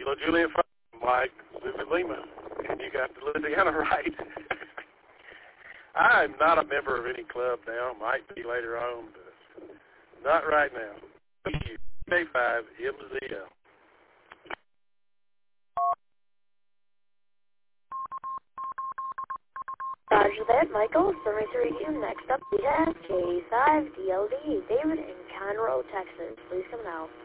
Kilo Juliet 5, Mike, Zulu Lima, and you got the Louisiana right. I'm not a member of any club now. Might be later on, but not right now. K5, MZL. Roger that, Michael. Summary to review. Next up, we have K5 DLD, David in Conroe, Texas. Please come now.